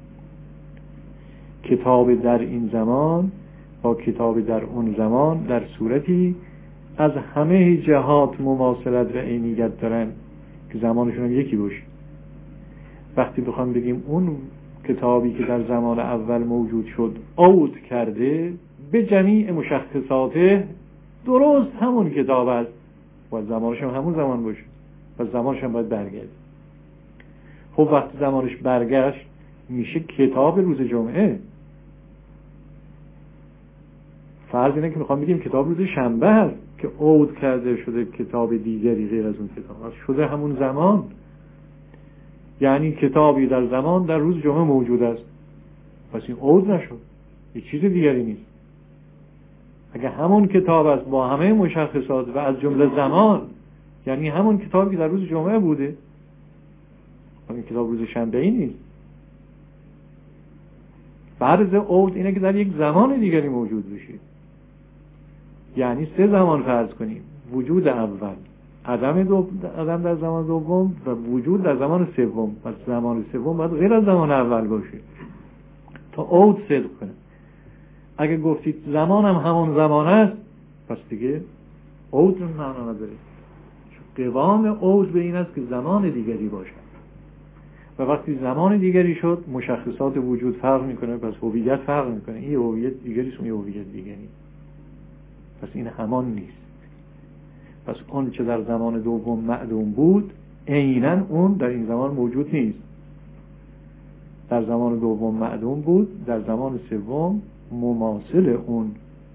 کتاب در این زمان با کتاب در اون زمان در صورتی از همه جهات مماثلت و عینیت دارن که زمانشون هم یکی باشه. وقتی بخوام بگیم اون کتابی که در زمان اول موجود شد عود کرده به جمیع مشخصاته، درست همون کتاب است، باید زمانش هم همون زمان باشه و زمانش هم باید برگرد. خب وقتی زمانش برگشت میشه کتاب روز جمعه. فرض اینه که میخوام بگیم کتاب روز شنبه هست که عود کرده شده کتاب دیگری غیر از اون کتاب هست، شده همون زمان. یعنی کتابی در زمان در روز جمعه موجود است، پس این عود نشد، یه چیز دیگری نیست. اگه همون کتاب است با همه مشخصات و از جمله زمان، یعنی همون کتابی که در روز جمعه بوده، این کتاب روز شنبه ای نیست. فرض عود اینه که در یک زمان دیگری موجود بشه. یعنی 3 زمان فرض کنیم: وجود اول، عدم در زمان دوم و وجود در زمان سوم. پس زمان سوم باید غیر از زمان اول باشه تا عود صدق کنه. اگه گفتید زمان هم همون زمان است، پس دیگه عود معنا نداره. چون قوام عود به این است که زمان دیگری باشد و وقتی زمان دیگری شد مشخصات وجود فرق میکنه، پس هویت فرق میکنه. این هویت دیگری است، اون هویت دیگری. پس این همان نیست. پس اون چه در زمان دوم معدوم بود عیناً اون در این زمان موجود نیست. در زمان دوم معدوم بود، در زمان سوم مماثل اون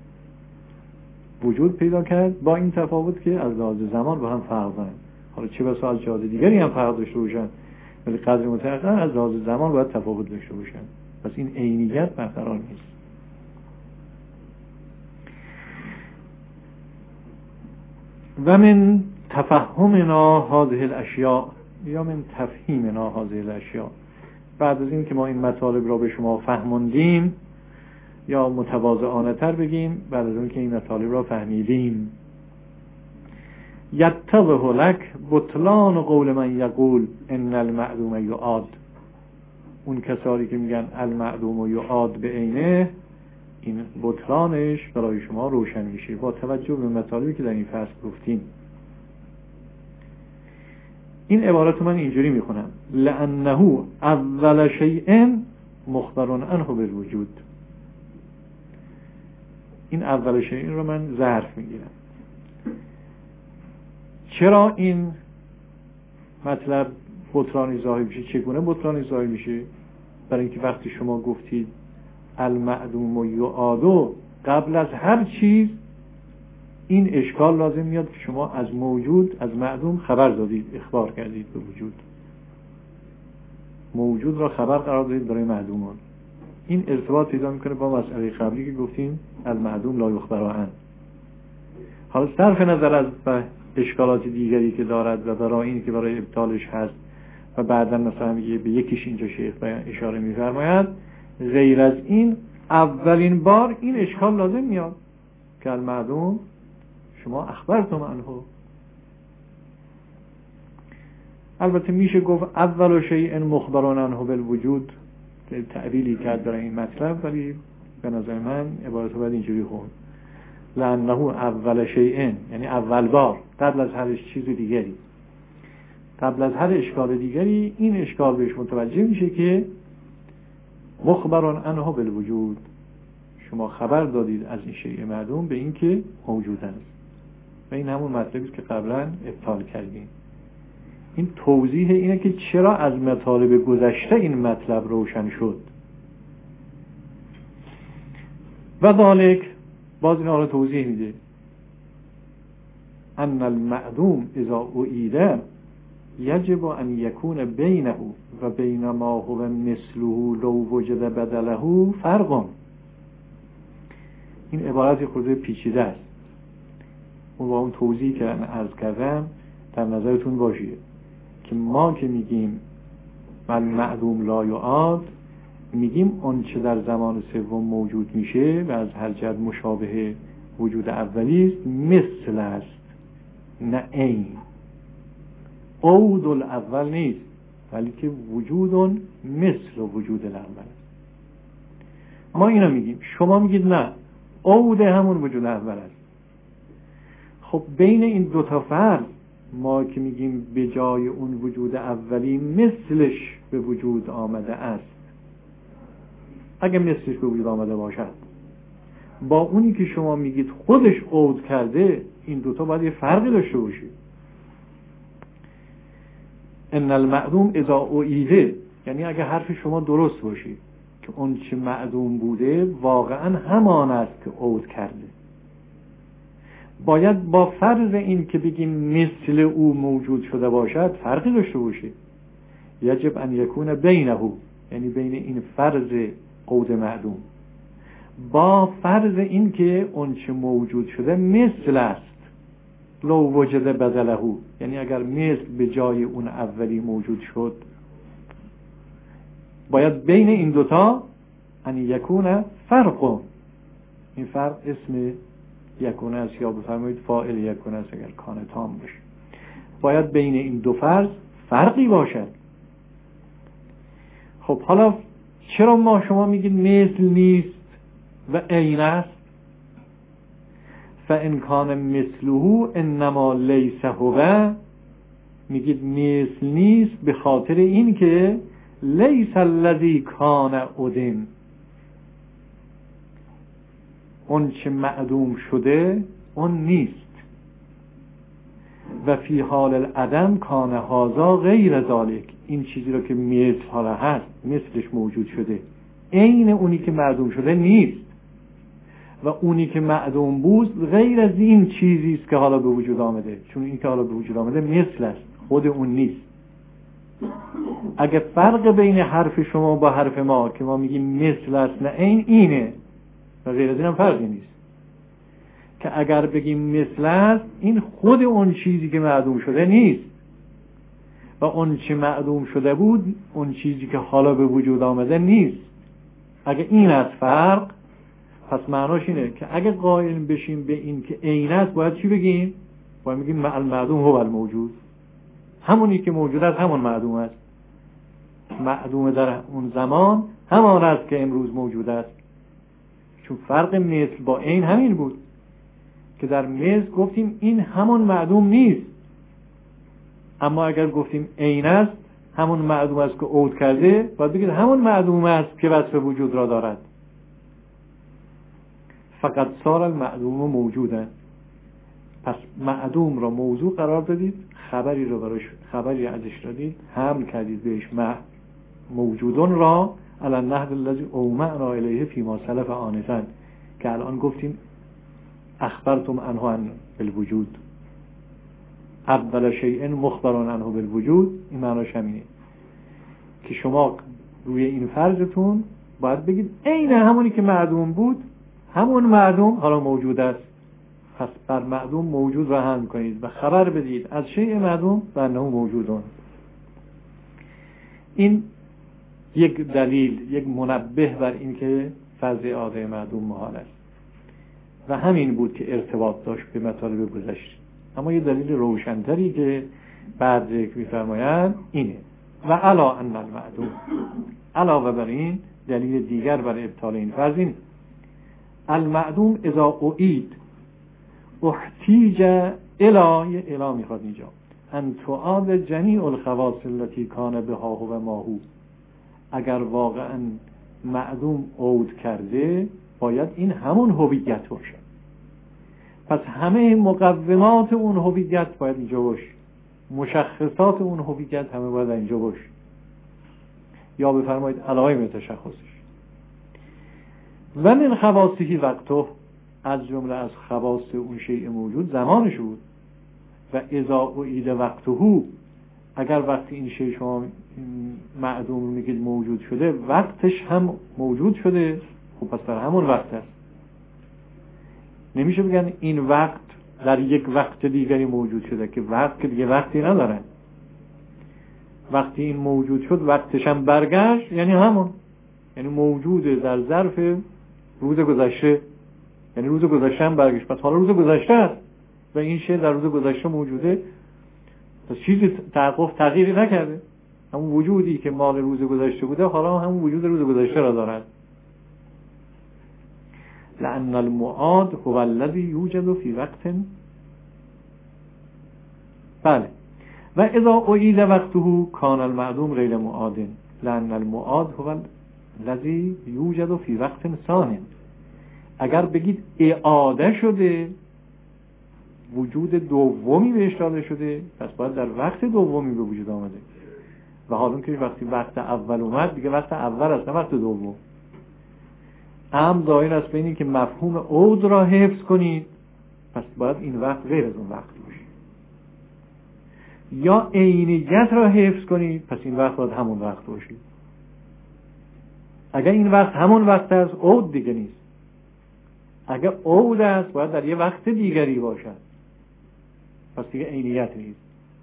وجود پیدا کرد، با این تفاوت که از لحاظ زمان با هم فرق دارن. حالا چه بسا از جهات دیگری هم فرق داشته باشن، ولی قدر متأخر از لحاظ زمان باید تفاوت داشته باشن. پس این عینیت برقرار نیست. و من تفهمنا هذه الاشیاء یا من تفهیمنا هذه الاشیاء، بعد از این که ما این مطالب را به شما فهموندیم، یا متواضعانه تر بگیم بعد از این که این مطالب را فهمیدیم، یتضح لک بطلان قول من یقول ان المعدوم یعاد. اون کسانی که میگن المعدوم یعاد به عینه، این بطلانش برای شما روشن میشه با توجه به مطالبی که در این فصل گفتیم. این عبارت من اینجوری میخونم: لانه اول شیء مخبر عنه بالوجود. این اول شیء رو من ظرف میگیرم. چرا این مطلب بطلانی ظاهر میشه؟ چگونه بطلانی ظاهر میشه؟ برای اینکه وقتی شما گفتید المعدوم یعاد قبل از هر چیز، این اشکال لازم میاد که شما از موجود، از معدوم خبر دادید، اخبار کردید به وجود. موجود را خبر قرار دادید برای معدومان. این ارتباط پیدا میکنه با مسئله قبلی که گفتیم المعدوم لا یخبر عنه. حالا صرف نظر از اشکالات دیگری که دارد و برای این که برای ابطالش هست و بعدا مثلا میگه به یکیش اینجا شیخ اشاره میفرماید، غیر از این اولین بار این اشکال لازم میاد که المعدوم شما اخبرتم عنه. البته میشه گفت اول شیء مخبر عنه بالوجود، تعبیری کرد برای این مطلب، ولی به نظر من عبارت رو باید اینجوری خوند لأنه اول شیء، یعنی اول بار قبل از هر چیز دیگری، قبل از هر اشکال دیگری این اشکال بهش متوجه میشه که مخبر عنه بالوجود، شما خبر دادید از این شیء معدوم به این که موجود است. و این همون مطلبی است که قبلا ابطال کردیم. این توضیح اینه که چرا از مطالب گذشته این مطلب روشن شد. و ذالک، باز این رو توضیح میده، ان المعدوم اذا اعید یجب ان یکون بینه و بین ما هو مثله لو وجد بدله فرق. این عبارت خود پیچیده است. اون با اون توضیحی که عرض کردم در نظرتون باشه که ما که میگیم من معدوم لا یعاد، میگیم اون چه در زمان سوم موجود میشه و از هر جهت مشابه وجود اولی است، مثل است نه عین. عود الاول نیست، ولی که وجود مثل وجود الاول. ما اینا میگیم، شما میگید نه، عود همون وجود اول است. خب بین این دو تا فرق ما که میگیم به جای اون وجود اولی مثلش به وجود آمده است، اگه مثلش به وجود آمده باشد، با اونی که شما میگید خودش عود کرده، این دوتا باید یه فرقی داشته باشه. ان المعدوم اذا اعیده، یعنی اگه حرف شما درست باشه که اون چه معدوم بوده واقعا همان است که عود کرده، باید با فرض این که بگیم مثل او موجود شده باشد فرقی داشته باشه. یجب ان یکون بینه، یعنی بین این فرض عود معدوم با فرض این که اون چه موجود شده مثل است لو وجد بدله، یعنی اگر مثل به جای اون اولی موجود شد، باید بین این دوتا ان یکون فرق. این فرق اسم یکونه است، یا بفرمایید فاعل یکونه است اگر کان تام باشه. باید بین این دو فرض فرقی باشد. خب حالا چرا ما شما میگید مثل نیست و عین است؟ فان کان مثله انما لیس هو، میگید مثل نیست به خاطر این که لیس الذی کان عدم، اون چه معدوم شده اون نیست. و فی حال العدم کان هذا غیر ذالک، این چیزی رو که مثل حالا هست، مثلش موجود شده، عین اونی که معدوم شده نیست. و اونی که معدوم بود غیر از این چیزی است که حالا به وجود آمده، چون این که حالا به وجود آمده مثل است، خود اون نیست. اگه فرق بین حرف شما با حرف ما که ما میگیم مثل است نه عین اینه، و غیر از این هم فرقی نیست، که اگر بگیم مثل است این خود اون چیزی که معدوم شده نیست، و اون چه معدوم شده بود اون چیزی که حالا به وجود آمده نیست. اگه این است فرق، پس معناش اینه که اگه قائل بشیم به این که عین است، باید چی بگیم؟ باید بگیم المعدوم هو الموجود، همونی که موجود است همون معدوم است. معدوم در اون زمان همان است که امروز موجود است. چون فرق مثل با عین همین بود که در مثل گفتیم این همون معدوم نیست، اما اگر گفتیم عین است همون معدوم است که عود کرده، باید بگید همون معدوم است که وصف وجود را دارد. فقط صار المعدوم موجودا، پس معدوم را موضوع قرار دادید، خبری را براش، خبری ازش دادید، حمل کردید بهش موجودون را علی النحو الذی اومعنا الیه فیما سلف آنفا، که الان گفتیم اخبرتم عنه عن الوجود، اول شیء مخبر عنه بالوجود. این معناش همینه که شما روی این فرضتون باید بگید عین همونی که معدوم بود همون معدوم حالا موجود است، پس بر معدوم موجود را حمل کنید و خبر بدید از شیء معدوم و انه موجودون. این یک دلیل، یک منبه بر این که فرض اعاده معدوم محال است و همین بود که ارتباط داشت به مطالب گذشته. اما یه دلیل روشن‌تری که بعد ذکر می‌فرمایند اینه و علا ان المعدوم، علاوه بر این دلیل دیگر برای ابطال این فرض این المعدوم اذا اعید احتیج الی میخواد اینجا ان تعاد جمیع الخواص التي کان بها و ماهو. اگر واقعا معدوم عود کرده باید این همون هویت باشه، پس همه مقومات اون هویت باید اینجا باشه، مشخصات اون هویت همه باید اینجا باشه، یا بفرمایید علائم تشخصش. و من خواصه وقته، از جمله از خواص اون شیء موجود زمانش بود. و اذا اعید وقته، اگر وقتی این شیء شما معدوم میگید موجود شده وقتش هم موجود شده، خب پس در همون وقت است. نمیشه بگن این وقت در یک وقت دیگری موجود شده که وقت که دیگه وقتی نداره. وقتی این موجود شد وقتش هم برگشت، یعنی همون، یعنی موجوده در ظرف روز گذشته، یعنی روز گذشته هم برگشت، پس حالا روز گذشته است و این شی در روز گذشته موجوده، پس چیزی تغییری نکرده. همون وجودی که مال روز گذشته بوده حالا همون وجود روز گذشته را دارد. لأن المعاد هو الذي يوجد في وقت. بله. و اذا اعید وقته کان المعدوم غیر معاد، لأن المعاد هو الذي يوجد في وقت ثان. اگر بگید اعاده شده، وجود دومی بهش داده شده، پس باید در وقت دومی به وجود آمده. و حالا که وقتی وقت اول اومد دیگه وقت اول است نه وقت دوم. امر دایر است بین این که مفهوم عود را حفظ کنید، پس باید این وقت غیر از اون وقت باشه، یا عینیت را حفظ کنید، پس این وقت باید همون وقت باشه. اگر این وقت همون وقت است عود دیگه نیست. اگر عود است باید در یه وقت دیگری باشد، پس دیگه عینیت نیست.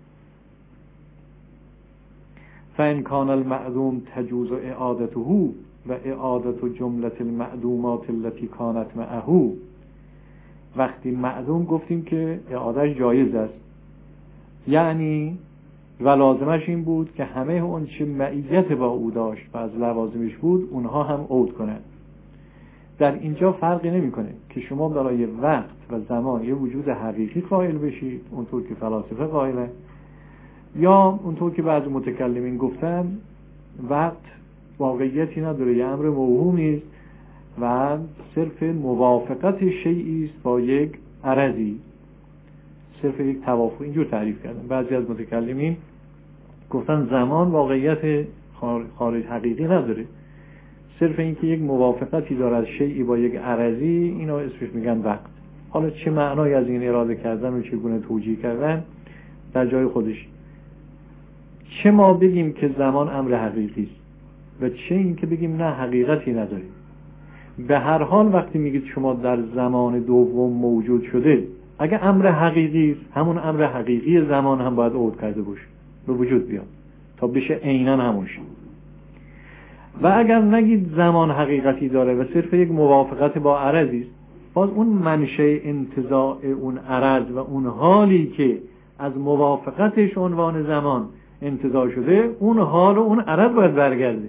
فإن كان المعدوم تجوز اعادته و اعادت جمله المعدومات التي كانت معه. وقتی معدوم گفتیم که اعادهش جایز است، یعنی و لازمش این بود که همه اون چه معیت با او داشت و از لوازمش بود اونها هم عود کنند. در اینجا فرقی نمیکنه که شما برای وقت و زمان یه وجود حقیقی قائل بشید اونطور که فلاسفه قائله، یا اونطور که بعضی متکلمین گفتن وقت واقعیتی نداره، یه امر موهومی است و صرف موافقت شیئی است با یک عرضی، صرف یک توافق. اینجور تعریف کردن بعضی از متکلمین، گفتن زمان واقعیت خارج حقیقی نداره، صرف اینکه یک موافقتی دارد شیئی با یک عرضی، اینا اسمش میگن وقت. حالا چه معنایی از این اراده کردن و چگونه توجیه کردن در جای خودش. چه ما بگیم که زمان امر حقیقی است و چه این که بگیم نه حقیقتی نداره. به هر حال وقتی میگید شما در زمان دوم موجود شده، اگه امر حقیقی است همون امر حقیقی زمان هم باید عود کرده باشه، به وجود بیاد تا بشه عیناً همون شه. و اگر نگید زمان حقیقتی داره و صرف یک موافقت با عرضی است، باز اون منشأ انتزاع اون عرض و اون حالی که از موافقتش عنوان زمان انتزاع شده، اون حال و اون عرض باید برگرده.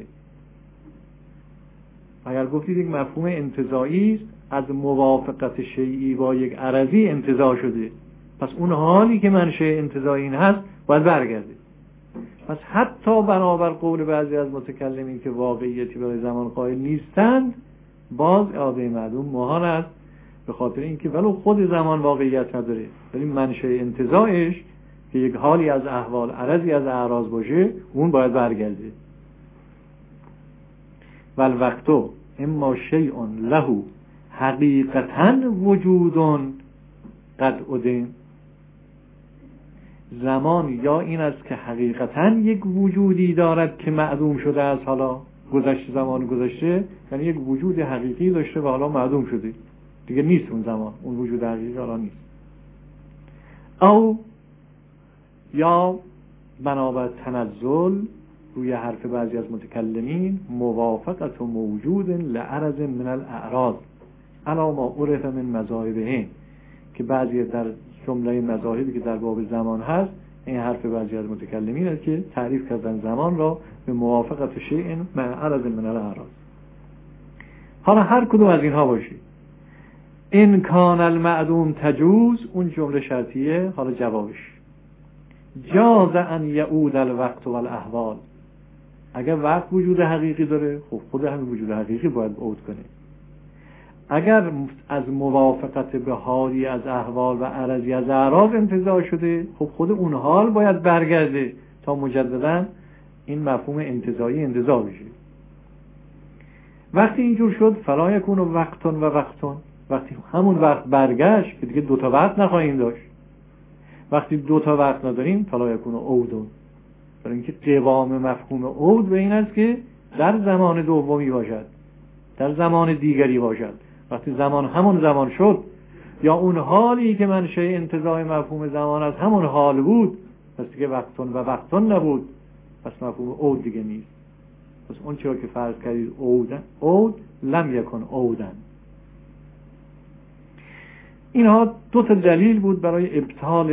اگر گفتید یک مفهوم انتزاعی است، از موافقت شیئی با یک عرضی انتزاع شده، پس اون حالی که منشأ انتزاع این هست باید برگرده. پس حتی بنابر قول بعضی از متکلمین که واقعیتی برای زمان قائل نیستند، باز اعاده معدوم محال است، به خاطر اینکه ولو خود زمان واقعیت نداره ولی منشأ انتزاعش که یک حالی از احوال عرضی از اعراض باشه اون باید برگرده. والوقت اما شیء له حقیقتا وجود قد عدم. زمان یا این است که حقیقتا یک وجودی دارد که معدوم شده است، حالا گذشته، زمان گذشته، یعنی یک وجود حقیقی داشته و حالا معدوم شده دیگه نیست اون زمان، اون وجود حقیقی حالا نیست. او یا بنابر تنزل روی حرف بعضی از متکلمین موافقت و موجود لعرض من الاعراض علا ما عرف من مذاهبهم، که بعضی در جمله مذاهبی که در باب زمان هست این حرف بعضی از متکلمین است که تعریف کردن زمان را به موافقت شیء من عرض من الاعراض. حالا هر کدوم از اینها باشه، ان کان المعدوم تجوز، اون جمله شرطیه، حالا جوابش جاز ان یعود الوقت والاحوال، اگر وقت وجود حقیقی داره خب خود همین وجود حقیقی باید عود کنه. اگر از موافقت به حالی از احوال و عرضی از اعراض انتزاع شده خب خود اون حال باید برگرده تا مجددا این مفهوم انتزاعی انتزاع بشه. وقتی اینجور شد فلا یکون وقتون و وقتون، وقتی همون وقت برگشت که دیگه دوتا وقت نخواهیم داشت. وقتی دوتا وقت نداریم فلا یکون عودون، برای اینکه قوام مفهوم عود به این است که در زمان دومی باشد، در زمان دیگری باشد. وقتی زمان همون زمان شد یا اون حالی که منشأ انتزاع مفهوم زمان از همون حال بود، پس دیگه وقتون و وقتون نبود، پس مفهوم عود دیگه نیست. پس اون چرا که فرض کردید عود لم یکن عودن. اینها دو تا دلیل بود برای ابطال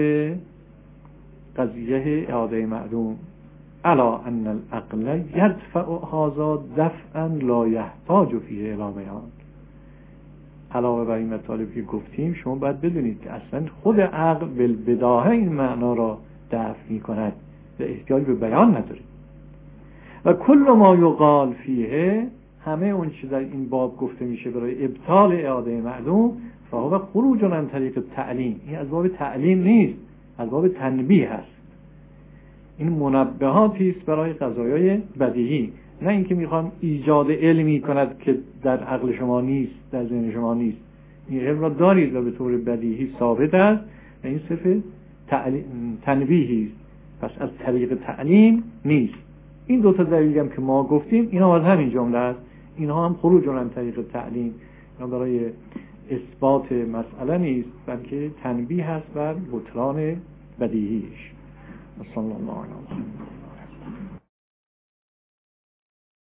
قضیه اعاده معدوم. الا ان العقل یدفع هذا دفعا لا یحتاج فیه الی بیان. علاوه بر این مطالبی که گفتیم شما باید بدونید که اصلا خود عقل بالبداهه این معنا را دفع می کند و احتیاج به بیان نداره. و کل ما یقال فیه، همه اون چیز در این باب گفته میشه برای ابطال اعاده معدوم، فهو خروج عن طریق تعلیم. این از باب تعلیم نیست، از باب تنبیه هست. این منبهاتی است برای قضایای بدیهی، نه اینکه میخوام ایجاد علمی کند که در عقل شما نیست، در ذهن شما نیست. این علم را دارید و به طور بدیهی ثابت است و این صرف تنبیهی است، پس از طریق تعلیم نیست. این دو تا دلیلی هم که ما گفتیم اینا از همین جمله است. اینها هم خروج عن طریق تعلیم، اینا برای اثبات مسئله نیست بلکه تنبیه هست بر بطلان بدیهیش. صلی الله علیه و سلم.